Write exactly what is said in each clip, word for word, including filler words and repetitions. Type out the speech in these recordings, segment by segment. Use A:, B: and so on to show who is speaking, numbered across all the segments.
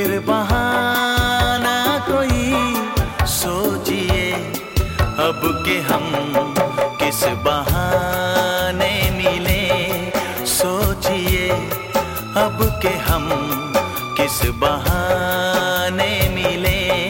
A: फिर बहाना कोई सोचिए अब के हम किस बहाने मिले। सोचिए अब के हम किस बहाने मिले।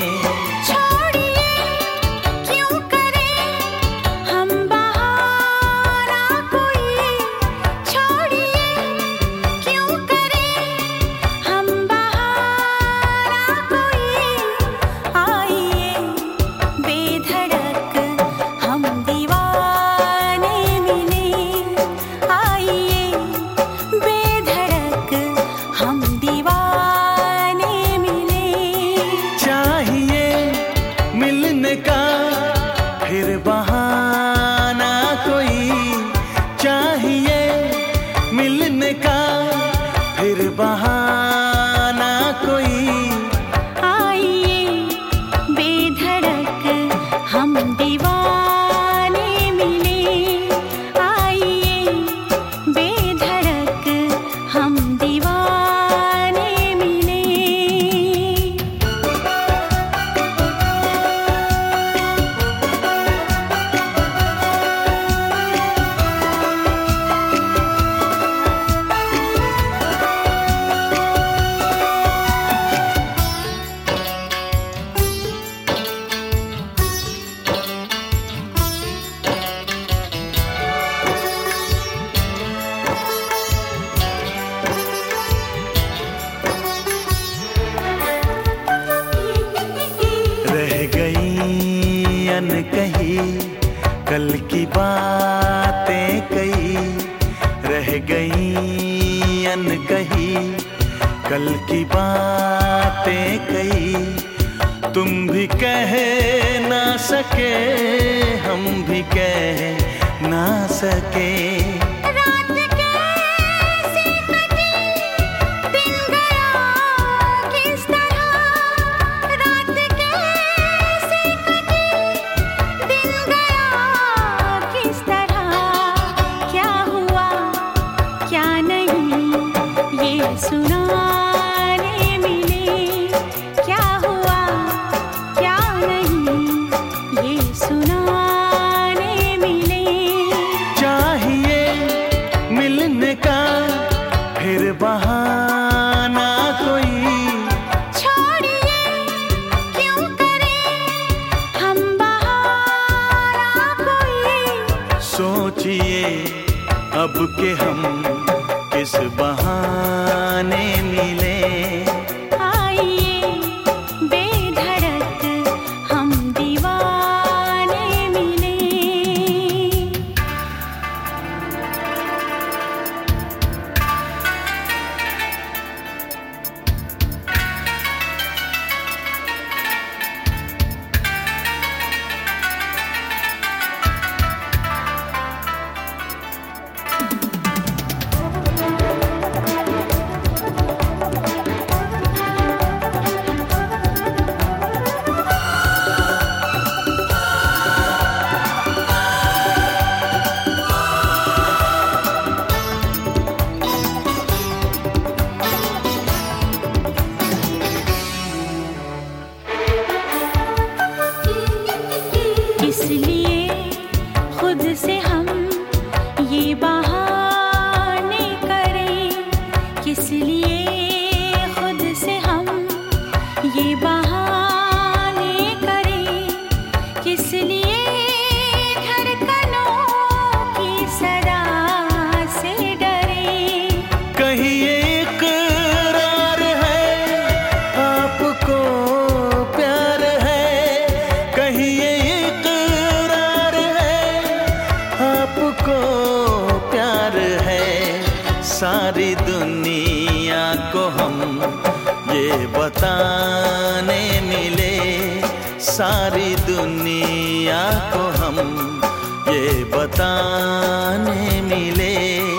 A: फिर बहाना कोई चाहिए मिलने का, फिर बहाना कोई।
B: आइए बेधड़क हम दीवाने मिले। आइए बेधड़क हम दीवाने मिले।
A: कही कल की बातें कही, रह गई अनकही कल की बातें कही। तुम भी कह ना सके हम भी कह ना सके।
B: सुनाने मिले क्या हुआ क्या नहीं, ये सुनाने मिले।
A: चाहिए मिलने का फिर बहाना कोई।
B: छोड़िए क्यों करें हम बहाना कोई।
A: सोचिए अब के हम किस बहाने मिले।
B: आइए बेधड़क हम दीवाने मिले। इसलिए खुद से हम ये बहाने करें, किस लिए खुद से हम ये बहाने करें, किस लिए धड़कनों की सदा से डरें।
A: कहीं ये इकरार है आपको प्यार है, कहीं ये आपको प्यार है। सारी दुनिया को हम ये बताने मिले, सारी दुनिया को हम ये बताने मिले।